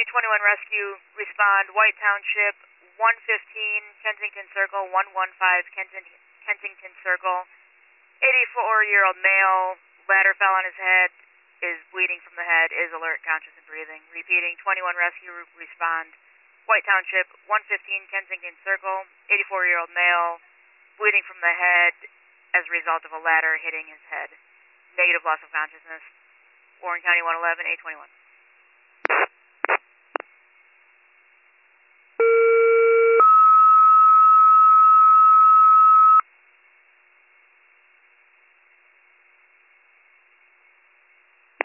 21 Rescue, respond, White Township, 115 Kensington Circle, 115 Kensington Circle. 84-year-old male, ladder fell on his head, is bleeding from the head, is alert, conscious, and breathing. Repeating, 21 Rescue, respond, White Township, 115 Kensington Circle, 84-year-old male, bleeding from the head as a result of a ladder hitting his head. Negative loss of consciousness. Warren County 111, 821.